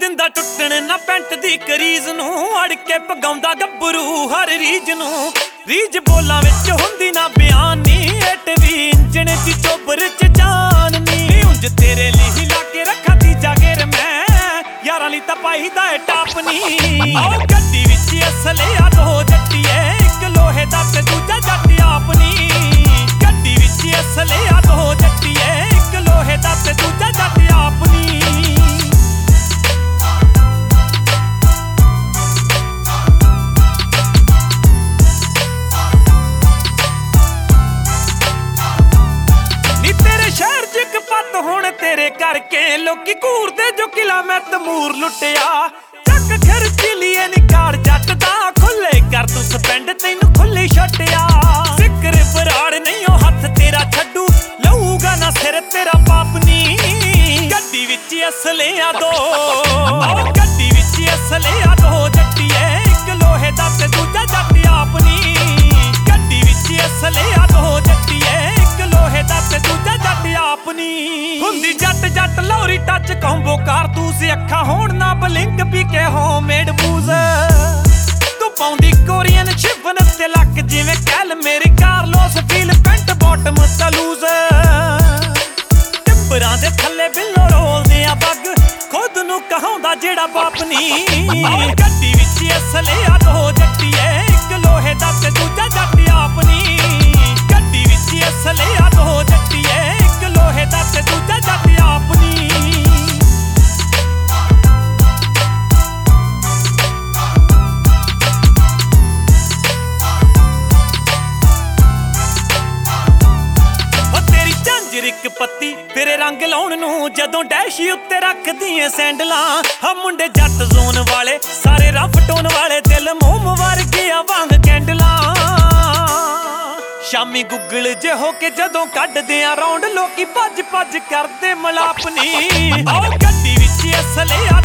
ਦਿੰਦਾ ਟੁੱਟਣ ਨਾ ਪੈਂਟ ਦੀ ਕਰੀਜ਼ ਨੂੰ, ਅੜ ਕੇ ਪਗਾਉਂਦਾ ਗੱਭਰੂ ਹਰ ਰੀਜ ਨੂੰ। ਰੀਜ ਬੋਲਾਂ ਵਿੱਚ ਹੁੰਦੀ ਨਾ ਬਿਆਨ ਨੀ, 8 ਇੰਜਣ ਦੀ ਚੋਬਰ ਚ ਜਾਨ ਨੀ। ਉਂਝ ਤੇਰੇ ਲਈ ਲਾ ਕੇ ਰੱਖਾਂ ਤੀਜਾ ਗੇਰ ਮੈਂ, ਯਾਰਾਂ ਲਈ ਤਾਂ ਪਾਈ ਦਾ ਏ ਟਾਪ ਨੀ। ਆਓ ਗੱਡੀ ਵਿੱਚ ਅਸਲੇ ਆ ਦੋ ਜੱਟੀਏ, ਇੱਕ ਲੋਹੇ ਦਾ ਤੇ ਦੂਜਾ ਜੱਟ ਆਪ ਨੀ। ਗੱਡੀ ਵਿੱਚ ਅਸਲੇ ਆ ਦੋ ਜੱਟੀਏ, ਇੱਕ ਲੋਹੇ ਦਾ ਤੇ ਦੂਜਾ ਜੱਟ ਆਪ ਨੀ। ਹੁਣ ਤੇਰੇ ਕਰਕੇ ਲੋਕੀ ਘੂਰਦੇ ਜੋ ਕਿਲਾ ਮੈਂ ਤਮੂਰ ਲੁੱਟਿਆ। ਚੱਕ ਖਰਚੀਲੀਏ ਨਿਕਾੜ ਜੱਟ ਦਾ, ਖੁੱਲੇ ਕਰ ਤੂੰ ਸਪੈਂਡ ਤੈਨੂੰ ਖੁੱਲੀ ਛੱਟਿਆ। ਜ਼ਿਕਰ ਬਰਾੜ ਨਹੀਂ ਉਹ ਹੱਥ ਤੇਰਾ ਛੱਡੂ, ਲਊਗਾ ਨਾ ਸਿਰ ਤੇਰਾ ਬਾਪ ਨੀ। ਗੱਡੀ ਵਿੱਚ ਅਸਲਿਆਂ ਦੋ, ਗੱਡੀ ਵਿੱਚ ਅਸਲਿਆਂ ਦੋ ਜੱਟੀਏ, ਇੱਕ ਲੋਹੇ ਦਾ ਤੇ ਦੂਜਾ ਜੱਟ ਆਪ ਨੀ। ਗੱਡੀ ਵਿੱਚ ਅਸਲਿਆਂ ਦੋ ਜੱਟੀਏ, ਇੱਕ ਲੋਹੇ ਦਾ ਤੇ ਦੂਜਾ ਜੱਟ ਆਪ ਨੀ। ਹੁੰਦੀ ਜੱਟ ਜੱਟ ਲੋਰੀ ਟੱਚ ਕੰਬੋ ਕਾਰਤੂਸ, ਅੱਖਾਂ ਹੋਣ ਨਾ ਬਲਿੰਕ ਪੀ ਕੇ ਹੋਮਮੇਡ ਬੂਜ਼। ਤੂੰ ਪਾਉਂਦੀ ਕੋਰੀਅਨ ਸ਼ਿਵਨ ਤੇ ਲੱਕ ਜਿਵੇਂ ਕੈਲ ਮੇਰੀ ਕਾਰਲੋਸ ਫੀਲ ਪੈਂਟ ਬਾਟਮ ਤਲੂਜ਼। ਟਿੱਬਰਾਂ ਦੇ ਥੱਲੇ ਬਿੱਲੋ ਰੋਲਦੇ ਆ ਬੱਗ, ਖੁਦ ਨੂੰ ਕਹਾਉਂਦਾ ਜਿਹੜਾ ਬਾਪ ਨੀ। ਗੱਡੀ ਵਿੱਚ ਅਸਲਿਆਂ ਦੋ ਜੱਟੀਏ, ਇੱਕ ਲੋਹੇ ਦਾ ਤੇ ਦੂਜਾ ਜੱਟ ਆਪ ਨੀ। ਗੱਡੀ ਵਿੱਚ ਅਸਲਿਆਂ ਦੋ ਜੱਟੀਏ, ਇੱਕ ਲੋਹੇ ਦਾ ਤੇ ਦੂਜਾ ਜੱਟ ਆਪ ਨੀ। ਤੇਰੀ ਝਾਂਜਰ ਇੱਕ ਪੱਤੀ ਤੇਰੇ ਰੰਗ ਲਾਉਣ ਨੂੰ, ਜਦੋਂ ਡੈਸ਼ੀ ਉੱਤੇ ਰੱਖਦੀਆਂ ਸੈਂਡਲਾਂ। ਹਾਂ ਮੁੰਡੇ ਜੱਟ ਜ਼ੋਨ ਵਾਲੇ ਸਾਰੇ ਰਫ ਟੋਨ ਵਾਲੇ, ਦਿਲ ਮੋਮ ਵਰਗਿਆਂ ਵਾਂਗ ਕੈਂਡਲਾਂ। ਸ਼ਾਮੀ ਗੁੱਗਲ ਜੇ ਹੋ ਕੇ ਜਦੋਂ ਕੱਢਦੇ ਆ ਰੌਂਡ, ਲੋਕੀ ਭੱਜ ਭੱਜ ਕਰਦੇ ਮਲਾਪ ਨੀ। ਆਓ ਗੱਡੀ ਵਿੱਚ ਅਸਲਿਆਂ